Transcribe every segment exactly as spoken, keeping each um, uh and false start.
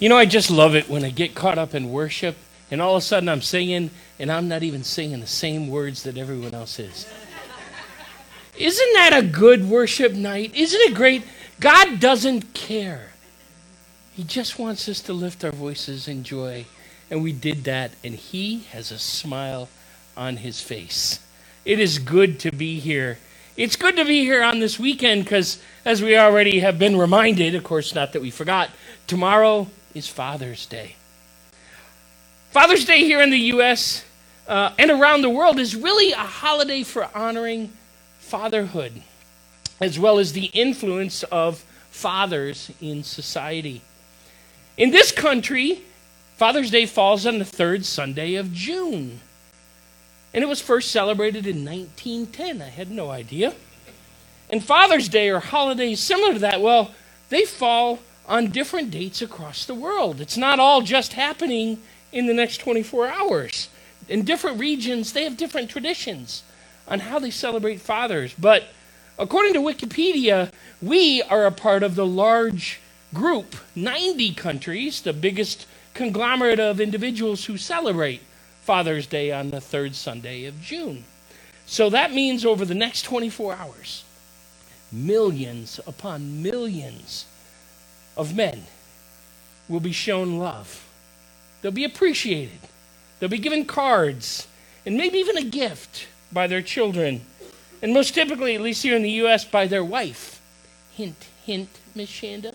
You know, I just love it when I get caught up in worship and all of a sudden I'm singing and I'm not even singing the same words that everyone else is. Isn't that a good worship night? Isn't it great? God doesn't care. He just wants us to lift our voices in joy. And we did that, and he has a smile on his face. It is good to be here. It's good to be here on this weekend because, as we already have been reminded, of course, not that we forgot, tomorrow is Father's Day. Father's Day here in the U S uh, and around the world is really a holiday for honoring fatherhood, as well as the influence of fathers in society. In this country, Father's Day falls on the third Sunday of June. And it was first celebrated in nineteen ten. I had no idea. And Father's Day or holidays similar to that, well, they fall on different dates across the world. It's not all just happening in the next twenty-four hours. In different regions, they have different traditions on how they celebrate fathers. But according to Wikipedia, we are a part of the large group, ninety countries, the biggest conglomerate of individuals who celebrate Father's Day on the third Sunday of June. So that means over the next twenty-four hours, millions upon millions of men will be shown love. They'll be appreciated. They'll be given cards and maybe even a gift by their children. And most typically, at least here in the U S, by their wife. Hint, hint, Miss Shanda.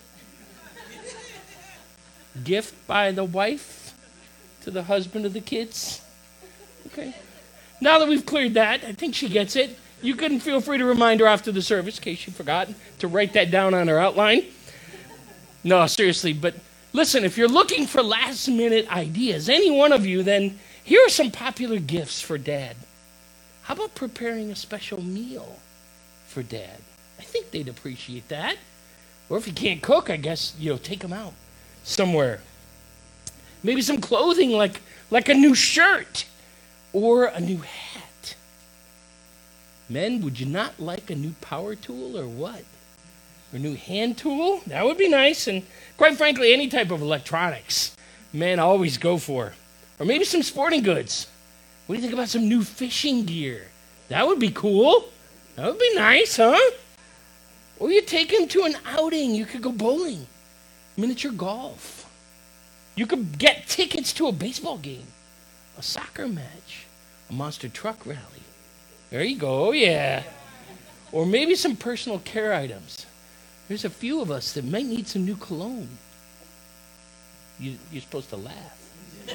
Gift by the wife to the husband of the kids. Okay. Now that we've cleared that, I think she gets it. You can feel free to remind her after the service, in case you forgot, to write that down on her outline. No, seriously, but listen, if you're looking for last-minute ideas, any one of you, then here are some popular gifts for Dad. How about preparing a special meal for Dad? I think they'd appreciate that. Or if you can't cook, I guess, you know, take them out somewhere. Maybe some clothing like, like a new shirt or a new hat. Men, would you not like a new power tool or what? Or a new hand tool? That would be nice. And quite frankly, any type of electronics, men always go for. Or maybe some sporting goods. What do you think about some new fishing gear? That would be cool. That would be nice, huh? Or you take him to an outing. You could go bowling. Miniature golf. You could get tickets to a baseball game, a soccer match, a monster truck rally. There you go, yeah. Or maybe some personal care items. There's a few of us that might need some new cologne. You, you're supposed to laugh.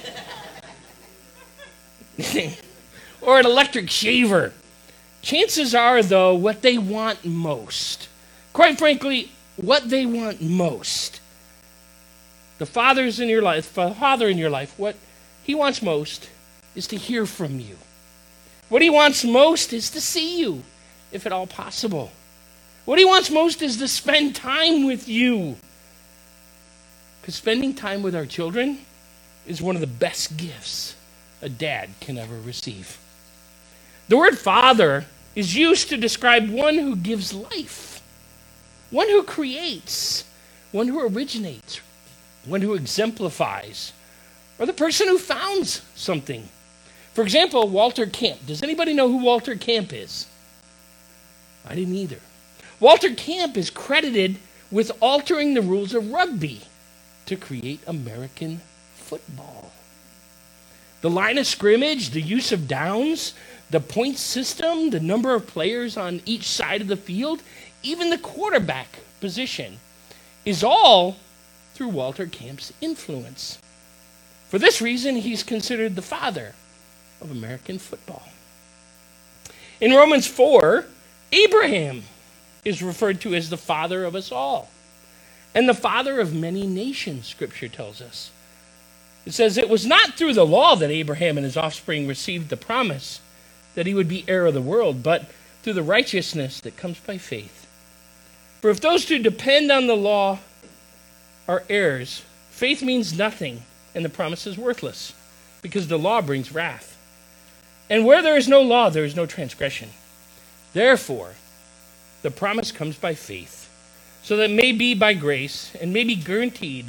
Or an electric shaver. Chances are, though, what they want most, quite frankly, what they want most, the fathers in your life, the father in your life, what he wants most is to hear from you. What he wants most is to see you, if at all possible. What he wants most is to spend time with you. Because spending time with our children is one of the best gifts a dad can ever receive. The word father is used to describe one who gives life, one who creates, one who originates, one who exemplifies, or the person who founds something. For example, Walter Camp. Does anybody know who Walter Camp is? I didn't either. Walter Camp is credited with altering the rules of rugby to create American football. The line of scrimmage, the use of downs, the point system, the number of players on each side of the field, even the quarterback position is all through Walter Camp's influence. For this reason, he's considered the father of American football. In Romans four, Abraham is referred to as the father of us all, and the father of many nations, Scripture tells us. It says, it was not through the law that Abraham and his offspring received the promise that he would be heir of the world, but through the righteousness that comes by faith. For if those who depend on the law are heirs, faith means nothing, and the promise is worthless, because the law brings wrath. And where there is no law, there is no transgression. Therefore, the promise comes by faith, so that it may be by grace, and may be guaranteed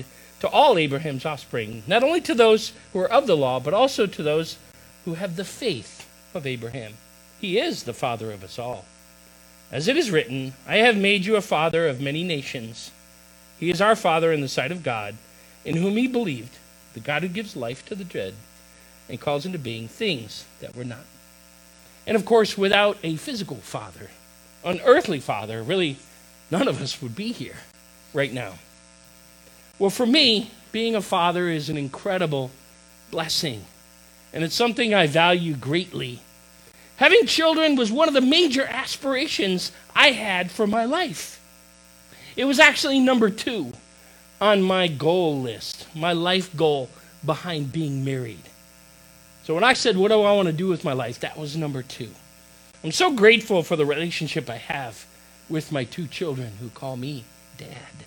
to all Abraham's offspring, not only to those who are of the law, but also to those who have the faith of Abraham. He is the father of us all. As it is written, I have made you a father of many nations. He is our Father in the sight of God, in whom he believed, the God who gives life to the dead and calls into being things that were not. And of course, without a physical father, an earthly father, really none of us would be here right now. Well, for me, being a father is an incredible blessing, and it's something I value greatly. Having children was one of the major aspirations I had for my life. It was actually number two on my goal list, my life goal behind being married. So when I said, what do I want to do with my life, that was number two. I'm so grateful for the relationship I have with my two children who call me Dad.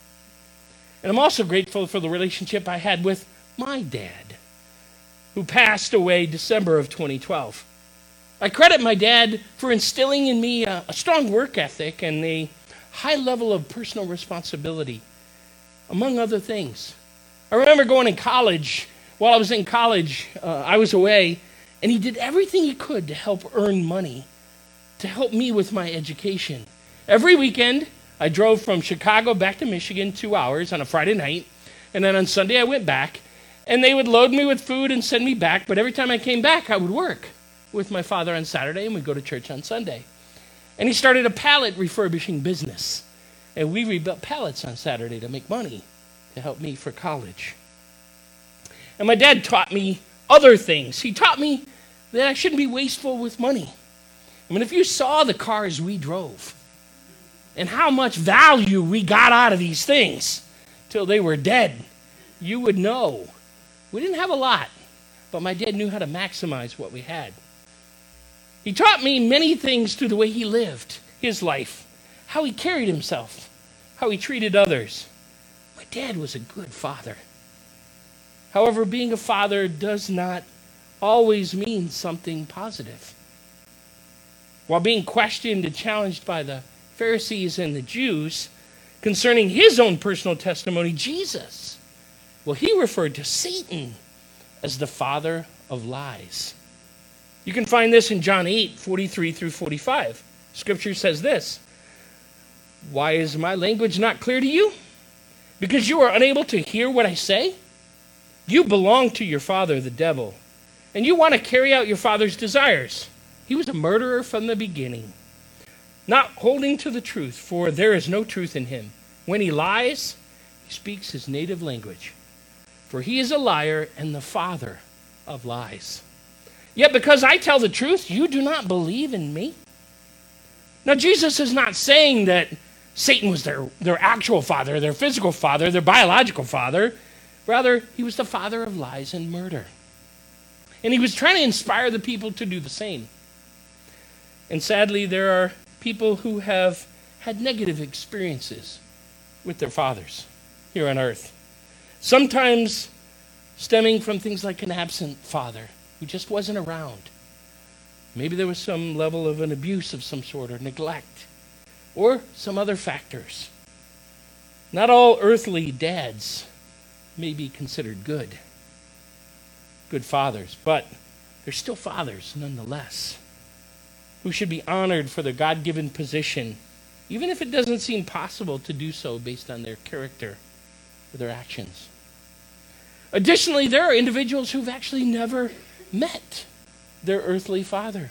And I'm also grateful for the relationship I had with my dad, who passed away December of twenty twelve. I credit my dad for instilling in me a, a strong work ethic and a high level of personal responsibility, among other things. I remember going in college. While I was in college, uh, I was away, and he did everything he could to help earn money, to help me with my education. Every weekend, I drove from Chicago back to Michigan two hours on a Friday night, and then on Sunday I went back, and they would load me with food and send me back, but every time I came back, I would work with my father on Saturday, and we'd go to church on Sunday. And he started a pallet refurbishing business, and we rebuilt pallets on Saturday to make money to help me for college. And my dad taught me other things. He taught me that I shouldn't be wasteful with money. I mean, if you saw the cars we drove and how much value we got out of these things till they were dead, you would know. We didn't have a lot, but my dad knew how to maximize what we had. He taught me many things through the way he lived his life, how he carried himself, how he treated others. My dad was a good father. However, being a father does not always mean something positive. While being questioned and challenged by the Pharisees and the Jews concerning his own personal testimony, Jesus, well, he referred to Satan as the father of lies. You can find this in John eight, forty-three through forty-five. Scripture says this, "Why is my language not clear to you? Because you are unable to hear what I say? You belong to your father, the devil, and you want to carry out your father's desires. He was a murderer from the beginning, not holding to the truth, for there is no truth in him. When he lies, he speaks his native language, for he is a liar and the father of lies. Yet because I tell the truth, you do not believe in me." Now, Jesus is not saying that Satan was their, their actual father, their physical father, their biological father. Rather, he was the father of lies and murder. And he was trying to inspire the people to do the same. And sadly, there are people who have had negative experiences with their fathers here on earth. Sometimes stemming from things like an absent father who just wasn't around. Maybe there was some level of an abuse of some sort or neglect or some other factors. Not all earthly dads may be considered good, good fathers, but they're still fathers nonetheless, who should be honored for their God-given position, even if it doesn't seem possible to do so based on their character or their actions. Additionally, there are individuals who've actually never met their earthly father.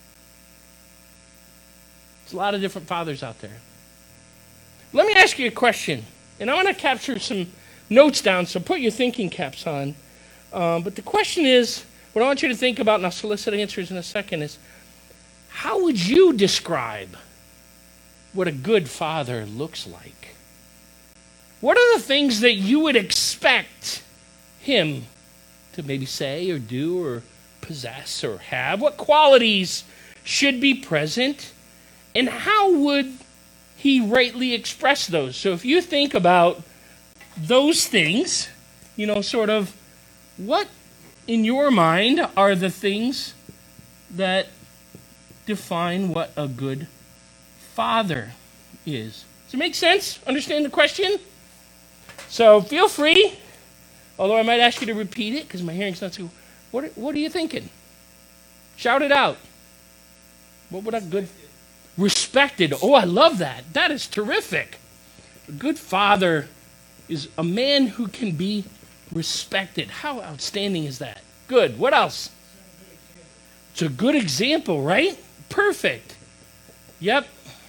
There's a lot of different fathers out there. Let me ask you a question, and I want to capture some notes down, so put your thinking caps on. Um, but the question is, what I want you to think about, and I'll solicit answers in a second, is how would you describe what a good father looks like? What are the things that you would expect him to maybe say or do or possess or have? What qualities should be present? And how would he rightly express those? So if you think about those things, you know, sort of what in your mind are the things that define what a good father is? Does it make sense? Understand the question? So feel free Although I might ask you to repeat it because my hearing's not so. What, what are you thinking? Shout it out. What would a good. Respected. Oh, I love that. That is terrific. A good father is a man who can be respected. How outstanding is that? Good. What else? It's a good example, right? Perfect. Yep.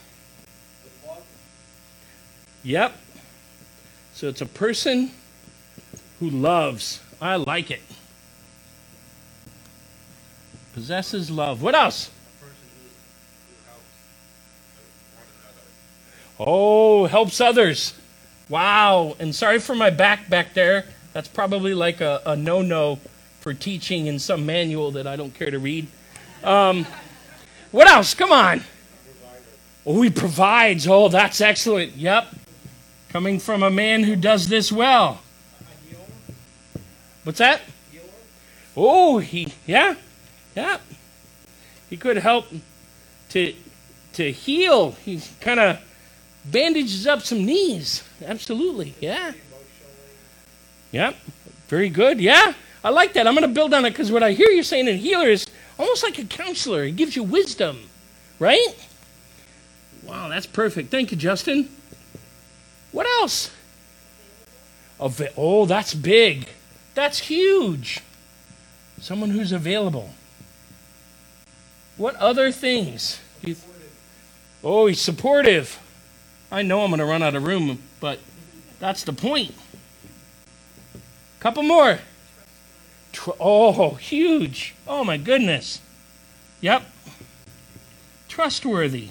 Yep. So it's a person who loves. I like it. Possesses love. What else? Oh, helps others. Wow. And sorry for my back back there. That's probably like a, a no-no for teaching in some manual that I don't care to read. Um, what else? Come on. Oh, he provides. Oh, that's excellent. Yep. Coming from a man who does this well. What's that? Oh, he, yeah. Yeah. He could help to, to heal. He's kind of bandages up some knees. Absolutely. Yeah. Yep. Very good. Yeah. I like that. I'm going to build on it because what I hear you saying in healer is almost like a counselor. He gives you wisdom. Right? Wow, that's perfect. Thank you, Justin. What else? Oh, that's big. That's huge. Someone who's available. What other things? You th- oh, he's supportive. I know I'm going to run out of room, but that's the point. Couple more. Tr- oh, huge. Oh, my goodness. Yep. Trustworthy.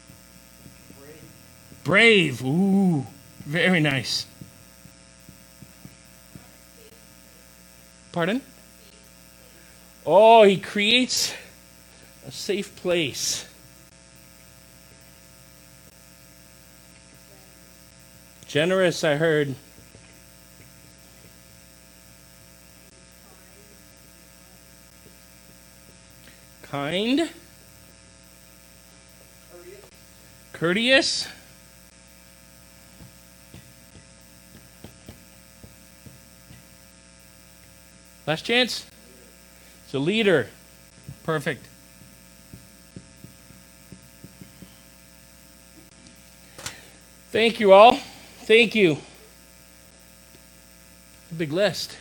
Brave. Ooh, very nice. Pardon? Oh, he creates a safe place. Generous, I heard. Kind. Courteous. Last chance. It's a leader. Perfect. Thank you all. Thank you. A big list.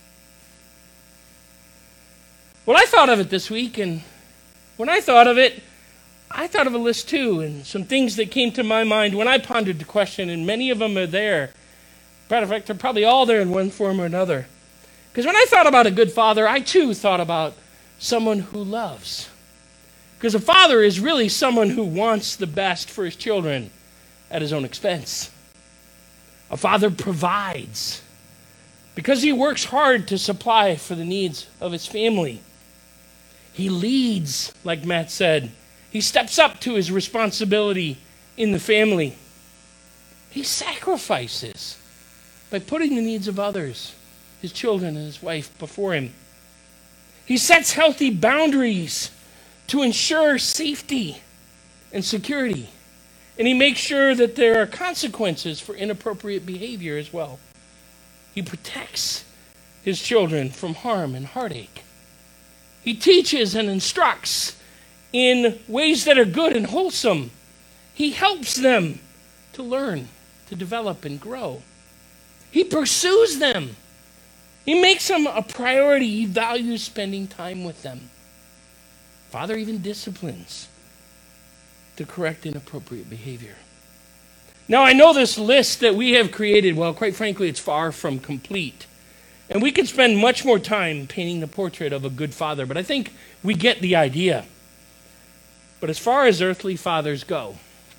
Well, I thought of it this week, and when I thought of it, I thought of a list too, and some things that came to my mind when I pondered the question, and many of them are there. Matter of fact, they're probably all there in one form or another. Because when I thought about a good father, I too thought about someone who loves. Because a father is really someone who wants the best for his children at his own expense. A father provides because he works hard to supply for the needs of his family. He leads, like Matt said. He steps up to his responsibility in the family. He sacrifices by putting the needs of others, his children and his wife, before him. He sets healthy boundaries to ensure safety and security. And he makes sure that there are consequences for inappropriate behavior as well. He protects his children from harm and heartache. He teaches and instructs in ways that are good and wholesome. He helps them to learn, to develop and grow. He pursues them. He makes them a priority. He values spending time with them. Father even disciplines to correct inappropriate behavior. Now, I know this list that we have created, well, quite frankly, it's far from complete. And we could spend much more time painting the portrait of a good father, but I think we get the idea. But as far as earthly fathers go,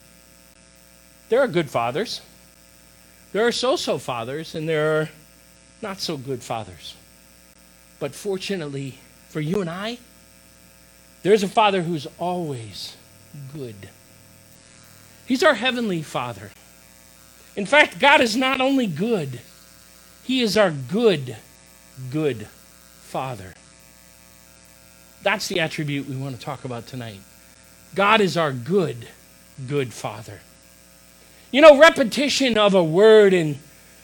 there are good fathers. There are so-so fathers, and there are not so good fathers. But fortunately for you and I, there's a father who's always good. He's our heavenly Father. In fact, God is not only good, he is our good, good Father. That's the attribute we want to talk about tonight. God is our good, good Father. You know, repetition of a word in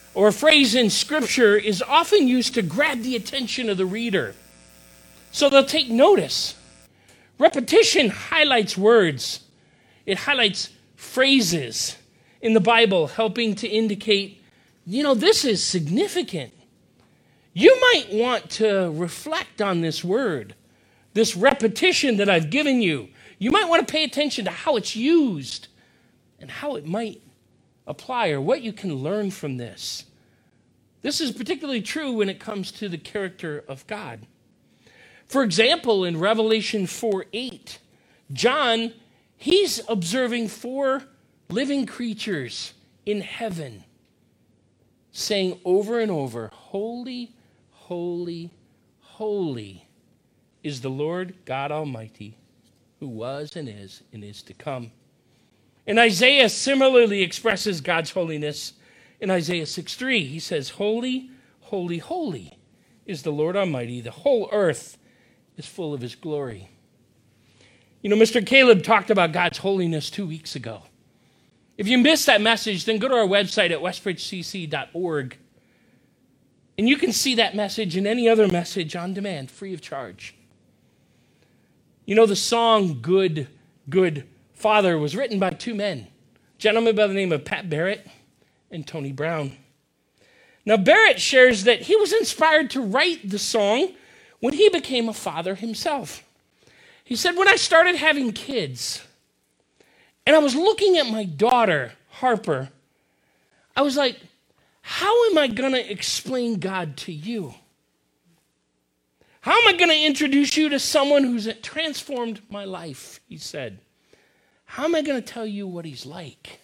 or a phrase in Scripture is often used to grab the attention of the reader. So they'll take notice. Repetition highlights words. It highlights phrases in the Bible, helping to indicate, you know, this is significant. You might want to reflect on this word, this repetition that I've given you. You might want to pay attention to how it's used and how it might apply or what you can learn from this. This is particularly true when it comes to the character of God. For example, in Revelation four eight, John, he's observing four living creatures in heaven, saying over and over, holy, holy, holy is the Lord God Almighty, who was and is and is to come. And Isaiah similarly expresses God's holiness in Isaiah six three. He says, holy, holy, holy is the Lord Almighty. The whole earth is full of his glory. You know, Mister Caleb talked about God's holiness two weeks ago. If you missed that message, then go to our website at westbridge c c dot org. And you can see that message and any other message on demand, free of charge. You know, the song Good, Good Father was written by two men, a gentleman by the name of Pat Barrett and Tony Brown. Now, Barrett shares that he was inspired to write the song when he became a father himself. He said, when I started having kids, and I was looking at my daughter, Harper, I was like, how am I going to explain God to you? How am I going to introduce you to someone who's transformed my life, he said. How am I going to tell you what he's like?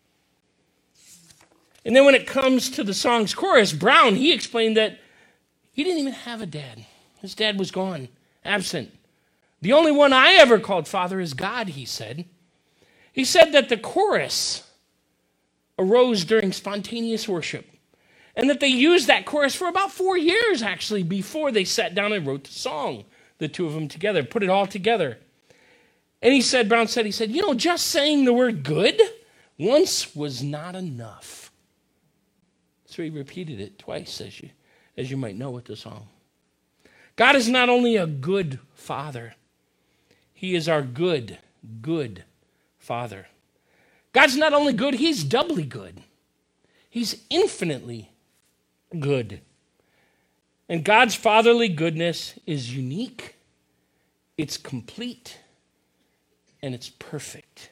And then when it comes to the song's chorus, Brown, he explained that he didn't even have a dad. His dad was gone, absent. The only one I ever called father is God, he said. He said that the chorus arose during spontaneous worship, and that they used that chorus for about four years, actually, before they sat down and wrote the song, the two of them together, put it all together. And he said, Brown said, he said, you know, just saying the word good once was not enough. So he repeated it twice, as you, as you might know with the song. God is not only a good father, he is our good, good Father. God's not only good, he's doubly good. He's infinitely good. And God's fatherly goodness is unique, it's complete, and it's perfect.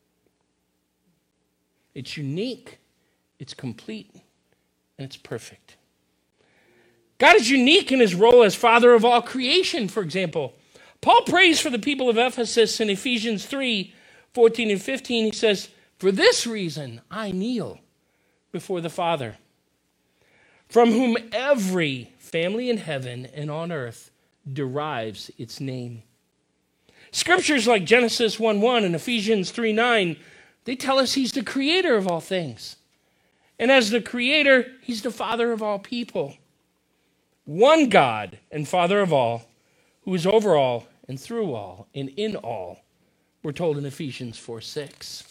It's unique, it's complete, and it's perfect. God is unique in his role as father of all creation, for example. Paul prays for the people of Ephesus in Ephesians three, fourteen and fifteen. He says, for this reason I kneel before the Father, from whom every family in heaven and on earth derives its name. Scriptures like Genesis one one and Ephesians three nine, they tell us he's the creator of all things. And as the creator, he's the father of all people. One God and Father of all, who is over all and through all and in all, we're told in Ephesians four six.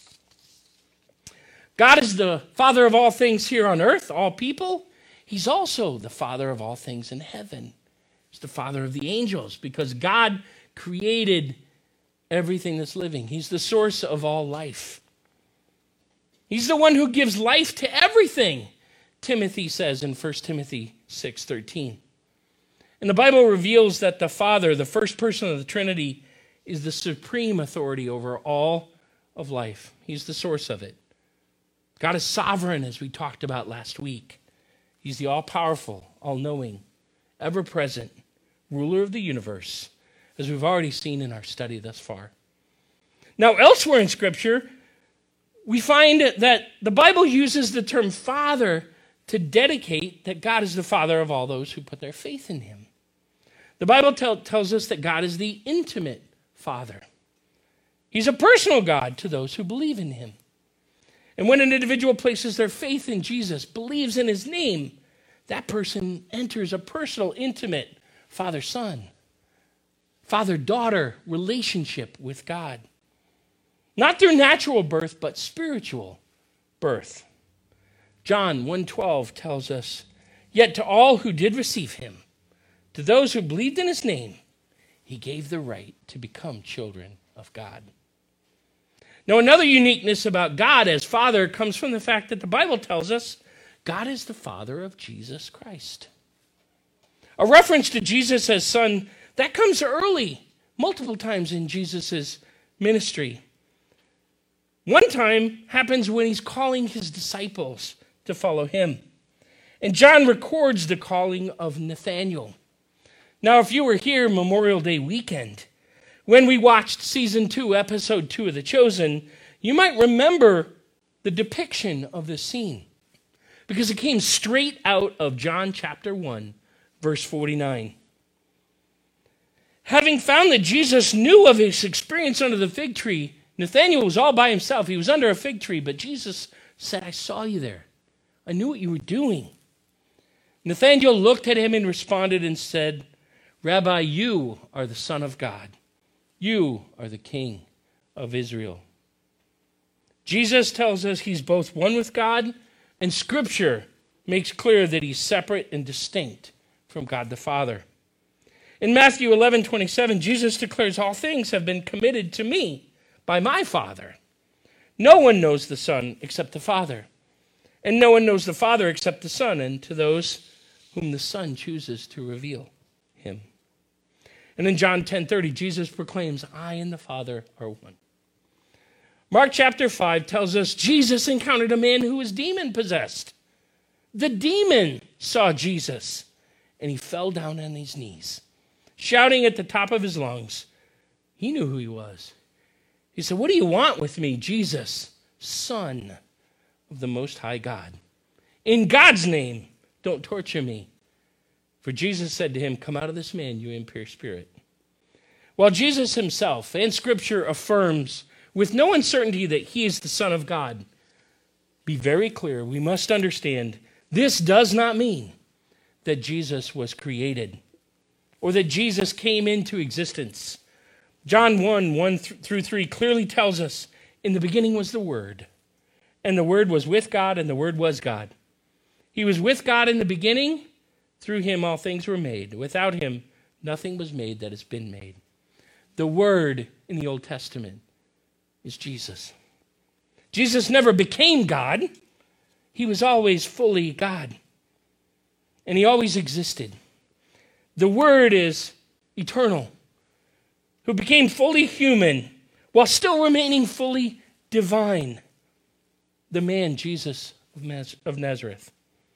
God is the Father of all things here on earth, all people. He's also the Father of all things in heaven. He's the Father of the angels because God created everything that's living. He's the source of all life. He's the one who gives life to everything, Timothy says in First Timothy six thirteen. And the Bible reveals that the Father, the first person of the Trinity, is the supreme authority over all of life. He's the source of it. God is sovereign, as we talked about last week. He's the all-powerful, all-knowing, ever-present ruler of the universe, as we've already seen in our study thus far. Now, elsewhere in Scripture, we find that the Bible uses the term Father to dedicate that God is the Father of all those who put their faith in him. The Bible tell, tells us that God is the intimate Father. He's a personal God to those who believe in him. And when an individual places their faith in Jesus, believes in his name, that person enters a personal, intimate father-son, father-daughter relationship with God. Not through natural birth, but spiritual birth. John one twelve tells us, "Yet to all who did receive him, to those who believed in his name, he gave the right to become children of God." Now, another uniqueness about God as Father comes from the fact that the Bible tells us God is the Father of Jesus Christ. A reference to Jesus as Son, that comes early, multiple times in Jesus' ministry. One time happens when he's calling his disciples to follow him. And John records the calling of Nathanael. Now, if you were here Memorial Day weekend, when we watched season two, episode two of The Chosen, you might remember the depiction of this scene, because it came straight out of John chapter one, verse forty-nine. Having found that Jesus knew of his experience under the fig tree, Nathanael was all by himself. He was under a fig tree, but Jesus said, "I saw you there. I knew what you were doing." Nathanael looked at him and responded and said, "Rabbi, you are the Son of God. You are the King of Israel." Jesus tells us he's both one with God, and Scripture makes clear that he's separate and distinct from God the Father. In Matthew eleven twenty-seven, Jesus declares, "All things have been committed to me by my Father. No one knows the Son except the Father, and no one knows the Father except the Son, and to those whom the Son chooses to reveal him." And in John ten thirty, Jesus proclaims, "I and the Father are one." Mark chapter five tells us Jesus encountered a man who was demon-possessed. The demon saw Jesus, and he fell down on his knees, shouting at the top of his lungs. He knew who he was. He said, "What do you want with me, Jesus, Son of the Most High God? In God's name, don't torture me." For Jesus said to him, "Come out of this man, you impure spirit." While Jesus himself and Scripture affirms with no uncertainty that he is the Son of God, be very clear, we must understand this does not mean that Jesus was created or that Jesus came into existence. John one, one through three clearly tells us, "In the beginning was the Word, and the Word was with God, and the Word was God. He was with God in the beginning. Through him all things were made. Without him nothing was made that has been made." The Word in the Old Testament is Jesus. Jesus never became God. He was always fully God. And he always existed. The Word is eternal, who became fully human while still remaining fully divine. The man, Jesus of Nazareth.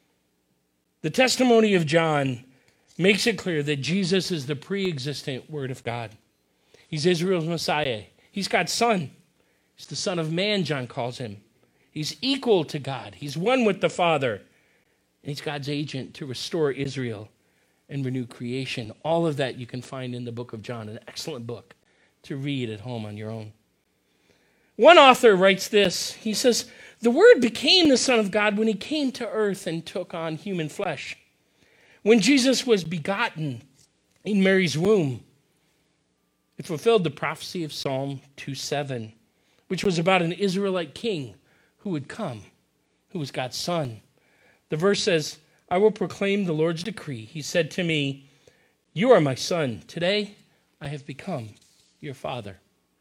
The testimony of John makes it clear that Jesus is the pre-existent Word of God. He's Israel's Messiah. He's God's Son. He's the Son of Man, John calls him. He's equal to God. He's one with the Father. And he's God's agent to restore Israel and renew creation. All of that you can find in the book of John, an excellent book to read at home on your own. One author writes this. He says, "The Word became the Son of God when he came to earth and took on human flesh. When Jesus was begotten in Mary's womb, it fulfilled the prophecy of Psalm two seven, which was about an Israelite king who would come, who was God's Son. The verse says, 'I will proclaim the Lord's decree. He said to me, you are my Son. Today I have become your Father.'"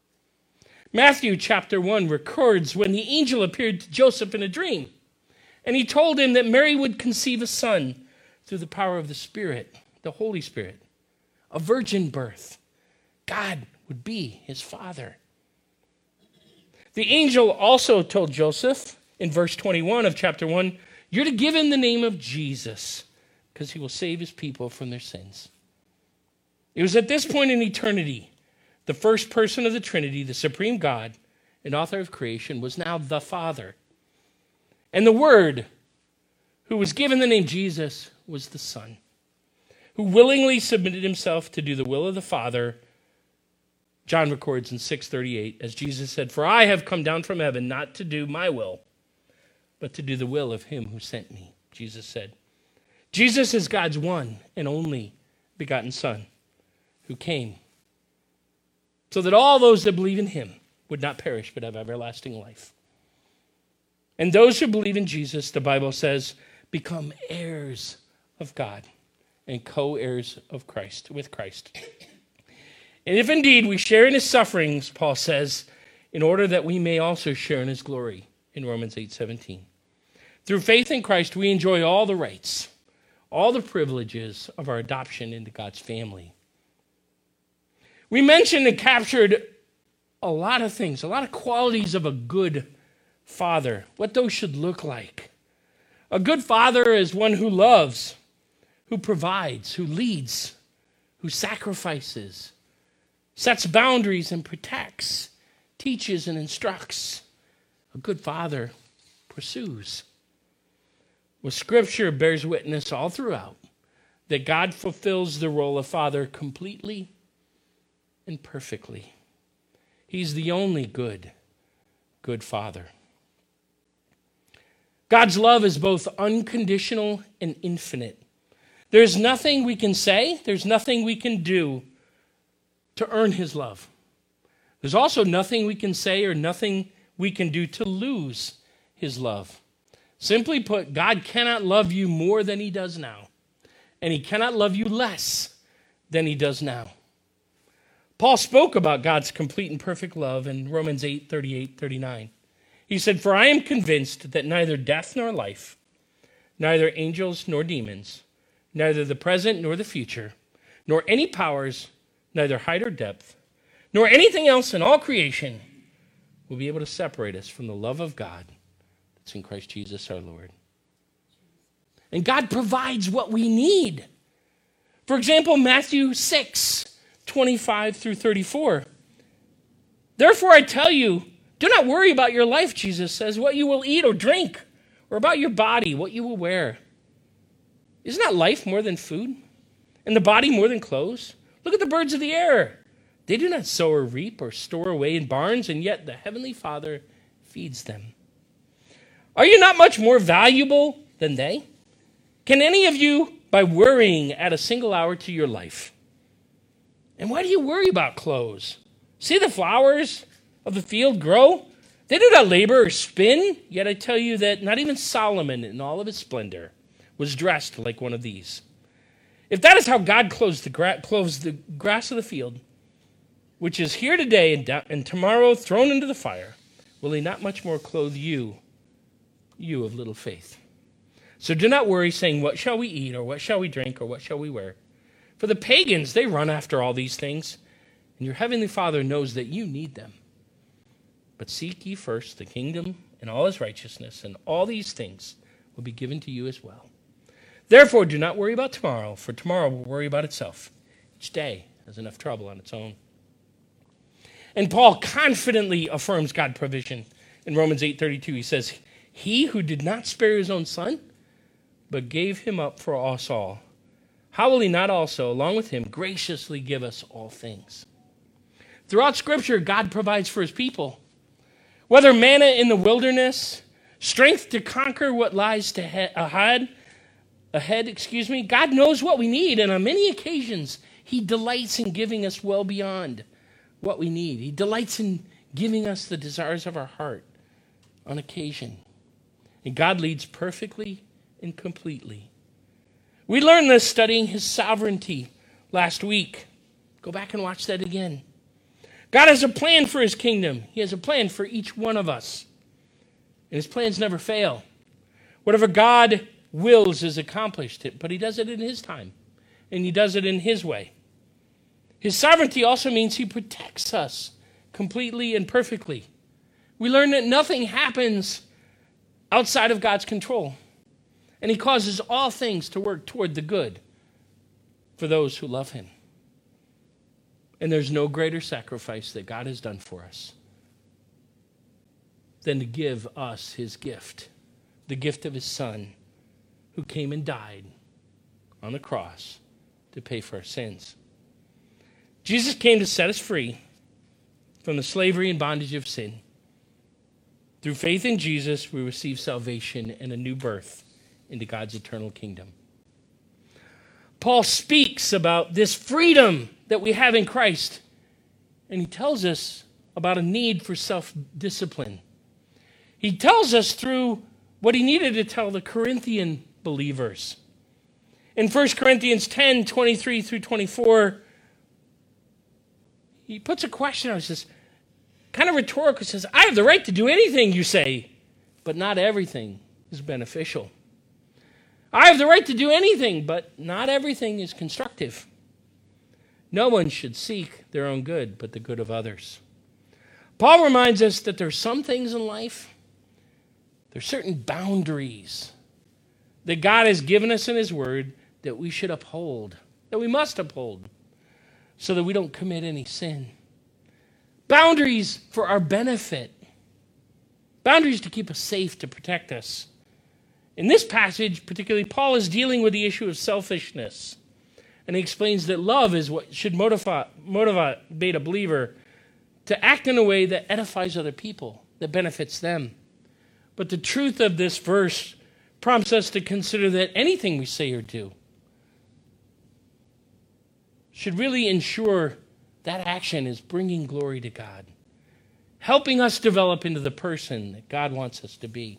Matthew chapter one records when the angel appeared to Joseph in a dream, and he told him that Mary would conceive a son through the power of the Spirit, the Holy Spirit, a virgin birth. God would be his father. The angel also told Joseph in verse twenty-one of chapter one, "You're to give him the name of Jesus, because he will save his people from their sins." It was at this point in eternity, the first person of the Trinity, the supreme God and author of creation, was now the Father. And the Word, who was given the name Jesus, was the Son, who willingly submitted himself to do the will of the Father. John records in six thirty-eight, as Jesus said, "For I have come down from heaven not to do my will, but to do the will of him who sent me," Jesus said. Jesus is God's one and only begotten Son, who came so that all those that believe in him would not perish but have everlasting life. And those who believe in Jesus, the Bible says, become heirs of God and co-heirs of Christ, with Christ. And if indeed we share in his sufferings, Paul says, in order that we may also share in his glory, in Romans eight seventeen. Through faith in Christ, we enjoy all the rights, all the privileges of our adoption into God's family. We mentioned and captured a lot of things, a lot of qualities of a good father, what those should look like. A good father is one who loves, who provides, who leads, who sacrifices, sets boundaries and protects, teaches and instructs. A good father pursues. Well, Scripture bears witness all throughout that God fulfills the role of father completely and perfectly. He's the only good, good father. God's love is both unconditional and infinite. There's nothing we can say, there's nothing we can do to earn his love. There's also nothing we can say or nothing we can do to lose his love. Simply put, God cannot love you more than he does now, and he cannot love you less than he does now. Paul spoke about God's complete and perfect love in Romans eight, thirty-eight, thirty-nine. He said, "For I am convinced that neither death nor life, neither angels nor demons, neither the present nor the future, nor any powers, neither height or depth, nor anything else in all creation will be able to separate us from the love of God that's in Christ Jesus our Lord." And God provides what we need. For example, Matthew six, twenty-five through thirty-four. "Therefore I tell you, do not worry about your life," Jesus says, "what you will eat or drink, or about your body, what you will wear. Is not life more than food, and the body more than clothes? Look at the birds of the air. They do not sow or reap or store away in barns, and yet the heavenly Father feeds them. Are you not much more valuable than they? Can any of you, by worrying, add a single hour to your life? And why do you worry about clothes? See the flowers of the field grow? They do not labor or spin, yet I tell you that not even Solomon in all of his splendor was dressed like one of these. If that is how God clothes the, gra- clothes the grass of the field, which is here today and, da- and tomorrow thrown into the fire, will he not much more clothe you, you of little faith? So do not worry, saying, what shall we eat, or what shall we drink, or what shall we wear? For the pagans, they run after all these things, and your heavenly Father knows that you need them. But seek ye first the kingdom and all his righteousness, and all these things will be given to you as well. Therefore, do not worry about tomorrow, for tomorrow will worry about itself. Each day has enough trouble on its own." And Paul confidently affirms God's provision. In Romans eight thirty-two, he says, "He who did not spare his own son, but gave him up for us all, how will he not also, along with him, graciously give us all things?" Throughout Scripture, God provides for his people. Whether manna in the wilderness, strength to conquer what lies to he- ahead, ahead, excuse me, God knows what we need, and on many occasions, he delights in giving us well beyond what we need. He delights in giving us the desires of our heart on occasion. And God leads perfectly and completely. We learned this studying his sovereignty last week. Go back and watch that again. God has a plan for his kingdom. He has a plan for each one of us. And his plans never fail. Whatever God wills is accomplished, but he does it in his time. And he does it in his way. His sovereignty also means he protects us completely and perfectly. We learn that nothing happens outside of God's control. And he causes all things to work toward the good for those who love him. And there's no greater sacrifice that God has done for us than to give us his gift, the gift of his Son, who came and died on the cross to pay for our sins. Jesus came to set us free from the slavery and bondage of sin. Through faith in Jesus, we receive salvation and a new birth into God's eternal kingdom. Paul speaks about this freedom that we have in Christ, and he tells us about a need for self-discipline. He tells us through what he needed to tell the Corinthian believers. In First Corinthians ten, twenty-three through twenty-four, he puts a question out. He says, kind of rhetorical, he says, I have the right to do anything you say, but not everything is beneficial. I have the right to do anything, but not everything is constructive. No one should seek their own good, but the good of others. Paul reminds us that there are some things in life, there are certain boundaries that God has given us in his word that we should uphold, that we must uphold, so that we don't commit any sin. Boundaries for our benefit. Boundaries to keep us safe, to protect us. In this passage, particularly, Paul is dealing with the issue of selfishness. And he explains that love is what should motivate, motivate a believer to act in a way that edifies other people, that benefits them. But the truth of this verse prompts us to consider that anything we say or do should really ensure that action is bringing glory to God, helping us develop into the person that God wants us to be.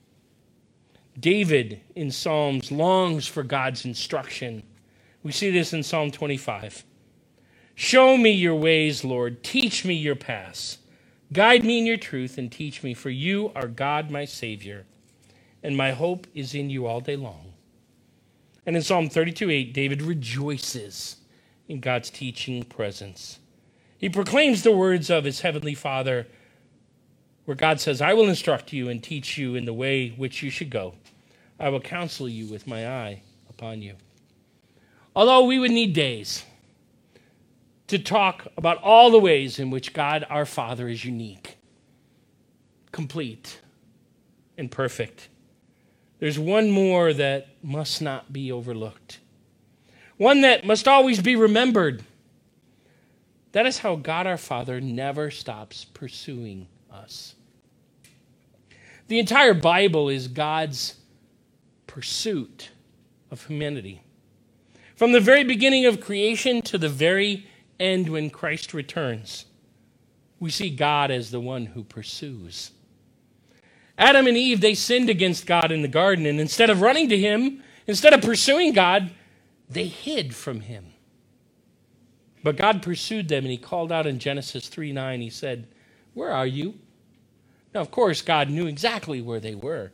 David in Psalms longs for God's instruction. We see this in Psalm twenty-five. Show me your ways, Lord. Teach me your paths. Guide me in your truth and teach me, for you are God, my Savior, and my hope is in you all day long. And in Psalm thirty-two eight, David rejoices in God's teaching presence. He proclaims the words of his heavenly Father, where God says, I will instruct you and teach you in the way which you should go. I will counsel you with my eye upon you. Although we would need days to talk about all the ways in which God our Father is unique, complete, and perfect, there's one more that must not be overlooked. One that must always be remembered. That is how God our Father never stops pursuing us. The entire Bible is God's pursuit of humanity. From the very beginning of creation to the very end when Christ returns, we see God as the one who pursues. Adam and Eve, they sinned against God in the garden, and instead of running to him, instead of pursuing God, they hid from him. But God pursued them, and he called out in Genesis three nine, he said, where are you? Now, of course, God knew exactly where they were.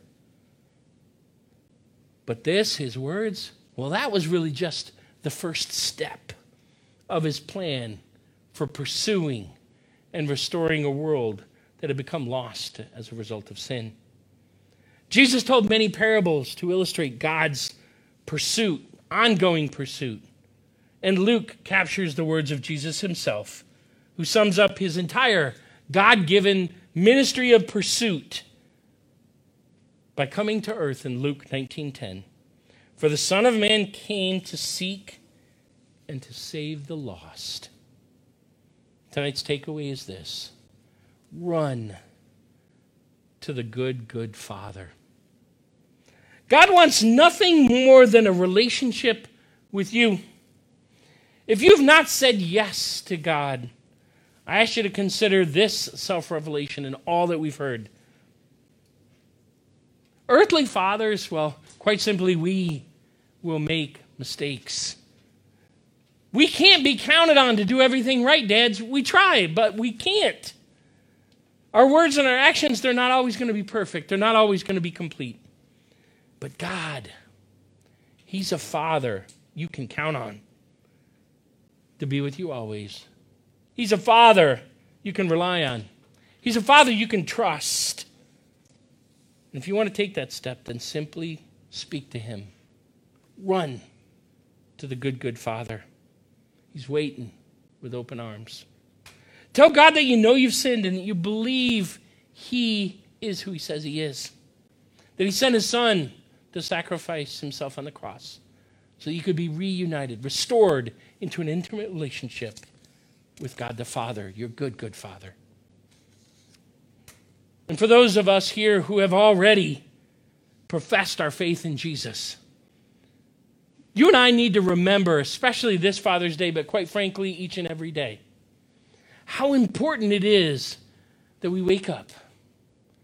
But this, his words, well, that was really just the first step of his plan for pursuing and restoring a world that had become lost as a result of sin. Jesus told many parables to illustrate God's pursuit, ongoing pursuit. And Luke captures the words of Jesus himself, who sums up his entire God-given ministry of pursuit by coming to earth in Luke nineteen ten. For the Son of Man came to seek and to save the lost. Tonight's takeaway is this: run to the good, good Father. God wants nothing more than a relationship with you. If you've not said yes to God, I ask you to consider this self-revelation and all that we've heard. Earthly fathers, well, quite simply, we will make mistakes. We can't be counted on to do everything right, dads. We try, but we can't. Our words and our actions, they're not always going to be perfect. They're not always going to be complete. But God, he's a father you can count on to be with you always. He's a father you can rely on. He's a father you can trust. And if you want to take that step, then simply speak to him. Run to the good, good Father. He's waiting with open arms. Tell God that you know you've sinned and that you believe he is who he says he is. That he sent his son to sacrifice himself on the cross so you could be reunited, restored into an intimate relationship with God the Father, your good, good Father. And for those of us here who have already professed our faith in Jesus, you and I need to remember, especially this Father's Day, but quite frankly, each and every day, how important it is that we wake up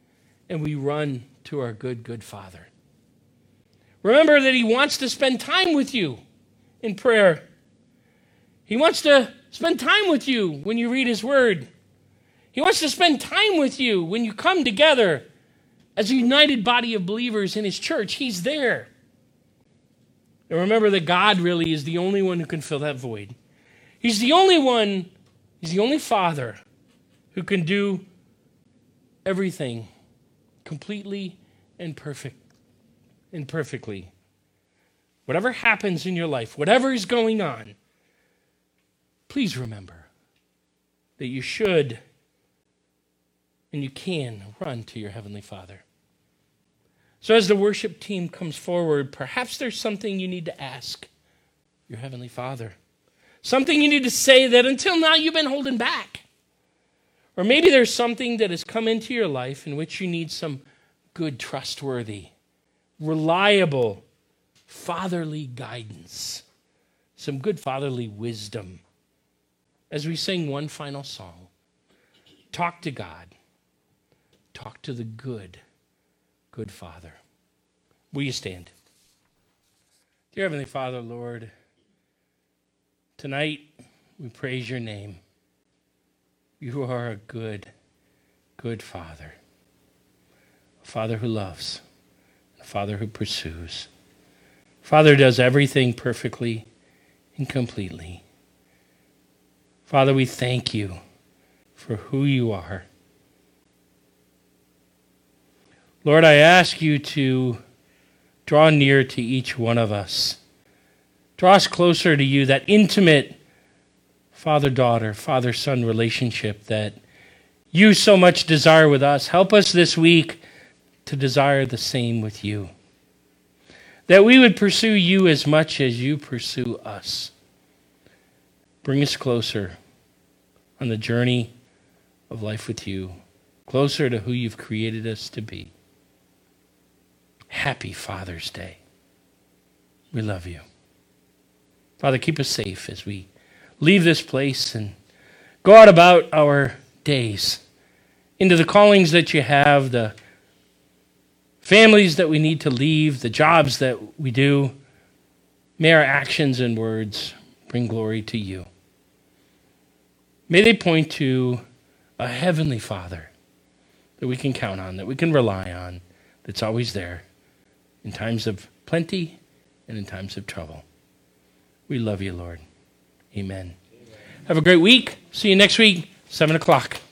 and we run to our good, good Father. Remember that he wants to spend time with you in prayer. He wants to spend time with you when you read his word. He wants to spend time with you when you come together as a united body of believers in his church. He's there. And remember that God really is the only one who can fill that void. He's the only one, he's the only Father who can do everything completely and perfect and perfectly. Whatever happens in your life, whatever is going on, please remember that you should and you can run to your Heavenly Father. So as the worship team comes forward, perhaps there's something you need to ask your Heavenly Father. Something you need to say that until now you've been holding back. Or maybe there's something that has come into your life in which you need some good, trustworthy, reliable, fatherly guidance. Some good fatherly wisdom. As we sing one final song, talk to God. Talk to the good, good Father. Will you stand? Dear Heavenly Father, Lord, tonight we praise your name. You are a good, good Father. A Father who loves. A Father who pursues. Father does everything perfectly and completely. Father, we thank you for who you are. Lord, I ask you to draw near to each one of us. Draw us closer to you, that intimate father-daughter, father-son relationship that you so much desire with us. Help us this week to desire the same with you. That we would pursue you as much as you pursue us. Bring us closer on the journey of life with you, closer to who you've created us to be. Happy Father's Day. We love you. Father, keep us safe as we leave this place and go out about our days into the callings that you have, the families that we need to leave, the jobs that we do. May our actions and words bring glory to you. May they point to a heavenly Father that we can count on, that we can rely on, that's always there in times of plenty and in times of trouble. We love you, Lord. Amen. Amen. Have a great week. See you next week, seven o'clock.